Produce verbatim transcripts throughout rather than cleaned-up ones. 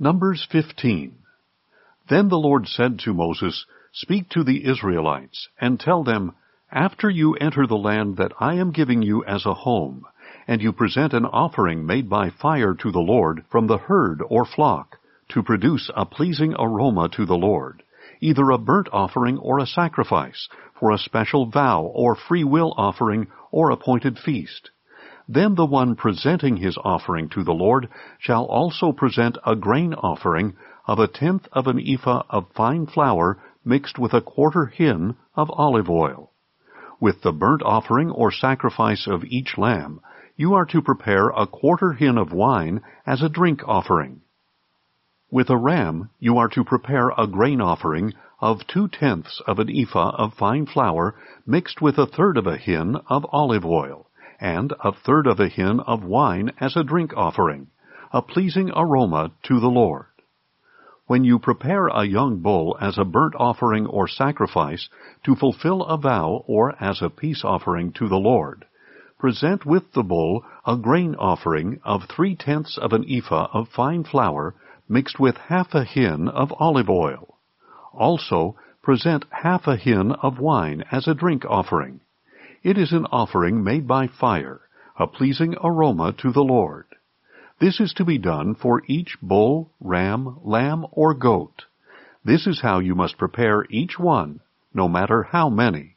Numbers fifteen. Then the Lord said to Moses, Speak to the Israelites, and tell them, After you enter the land that I am giving you as a home, and you present an offering made by fire to the Lord from the herd or flock, to produce a pleasing aroma to the Lord, either a burnt offering or a sacrifice, for a special vow or free will offering or appointed feast. Then the one presenting his offering to the Lord shall also present a grain offering of a tenth of an ephah of fine flour mixed with a quarter hin of olive oil. With the burnt offering or sacrifice of each lamb, you are to prepare a quarter hin of wine as a drink offering. With a ram, you are to prepare a grain offering of two-tenths of an ephah of fine flour mixed with a third of a hin of olive oil, and a third of a hin of wine as a drink offering, a pleasing aroma to the Lord. When you prepare a young bull as a burnt offering or sacrifice to fulfill a vow or as a peace offering to the Lord, present with the bull a grain offering of three-tenths of an ephah of fine flour mixed with half a hin of olive oil. Also, present half a hin of wine as a drink offering. It is an offering made by fire, a pleasing aroma to the Lord. This is to be done for each bull, ram, lamb, or goat. This is how you must prepare each one, no matter how many.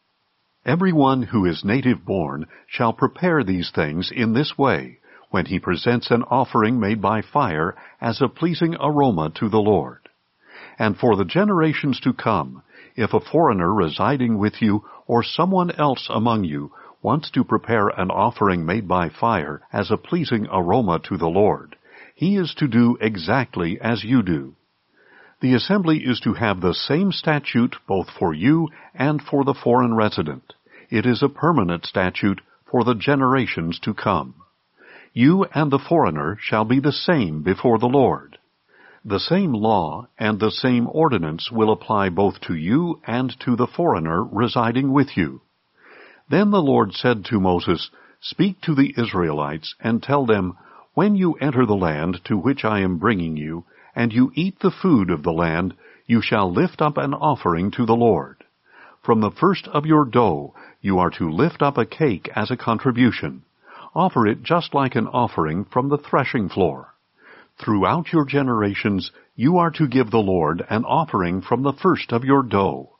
Everyone who is native-born shall prepare these things in this way, when he presents an offering made by fire as a pleasing aroma to the Lord. And for the generations to come, if a foreigner residing with you or someone else among you wants to prepare an offering made by fire as a pleasing aroma to the Lord, he is to do exactly as you do. The assembly is to have the same statute both for you and for the foreign resident. It is a permanent statute for the generations to come. You and the foreigner shall be the same before the Lord. The same law and the same ordinance will apply both to you and to the foreigner residing with you. Then the Lord said to Moses, Speak to the Israelites and tell them, When you enter the land to which I am bringing you, and you eat the food of the land, you shall lift up an offering to the Lord. From the first of your dough you are to lift up a cake as a contribution. Offer it just like an offering from the threshing floor. Throughout your generations you are to give the Lord an offering from the first of your dough.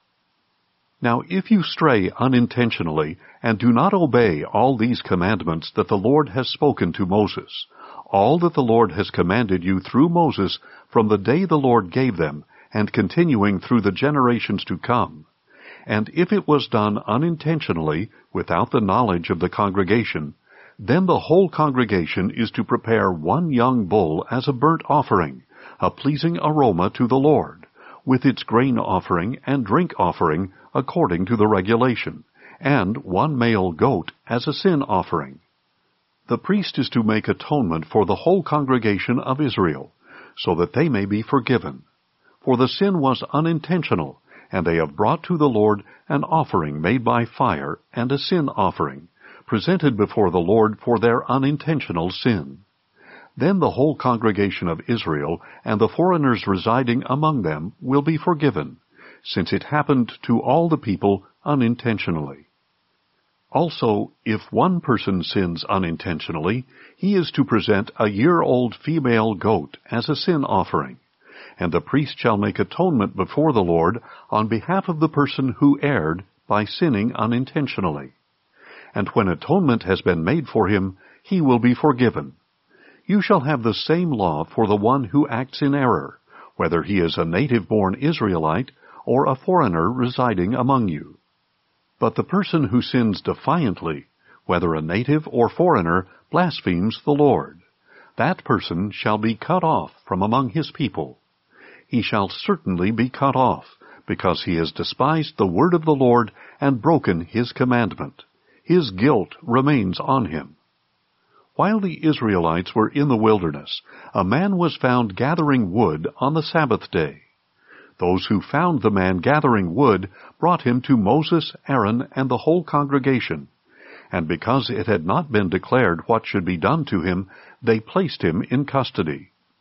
Now if you stray unintentionally and do not obey all these commandments that the Lord has spoken to Moses, all that the Lord has commanded you through Moses from the day the Lord gave them, and continuing through the generations to come, and if it was done unintentionally without the knowledge of the congregation, then the whole congregation is to prepare one young bull as a burnt offering, a pleasing aroma to the Lord, with its grain offering and drink offering according to the regulation, and one male goat as a sin offering. The priest is to make atonement for the whole congregation of Israel, so that they may be forgiven. For the sin was unintentional, and they have brought to the Lord an offering made by fire and a sin offering, presented before the Lord for their unintentional sin. Then the whole congregation of Israel and the foreigners residing among them will be forgiven, since it happened to all the people unintentionally. Also, if one person sins unintentionally, he is to present a year-old female goat as a sin offering, and the priest shall make atonement before the Lord on behalf of the person who erred by sinning unintentionally. And when atonement has been made for him, he will be forgiven. You shall have the same law for the one who acts in error, whether he is a native-born Israelite or a foreigner residing among you. But the person who sins defiantly, whether a native or foreigner, blasphemes the Lord. That person shall be cut off from among his people. He shall certainly be cut off, because he has despised the word of the Lord and broken his commandment. His guilt remains on him. While the Israelites were in the wilderness, a man was found gathering wood on the Sabbath day. Those who found the man gathering wood brought him to Moses, Aaron, and the whole congregation, and because it had not been declared what should be done to him, they placed him in custody.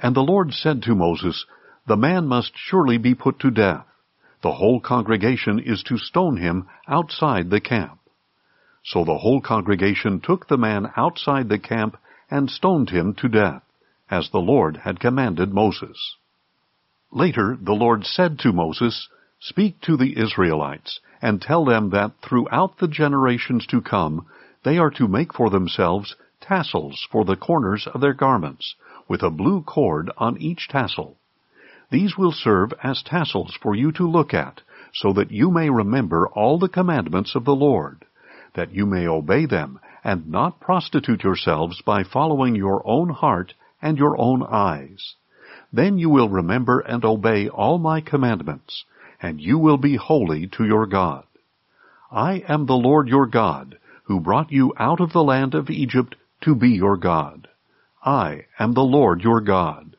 And the Lord said to Moses, The man must surely be put to death. The whole congregation is to stone him outside the camp. So the whole congregation took the man outside the camp and stoned him to death, as the Lord had commanded Moses. Later the Lord said to Moses, Speak to the Israelites, and tell them that throughout the generations to come they are to make for themselves tassels for the corners of their garments, with a blue cord on each tassel. These will serve as tassels for you to look at, so that you may remember all the commandments of the Lord, that you may obey them, and not prostitute yourselves by following your own heart and your own eyes. Then you will remember and obey all my commandments, and you will be holy to your God. I am the Lord your God, who brought you out of the land of Egypt to be your God. I am the Lord your God.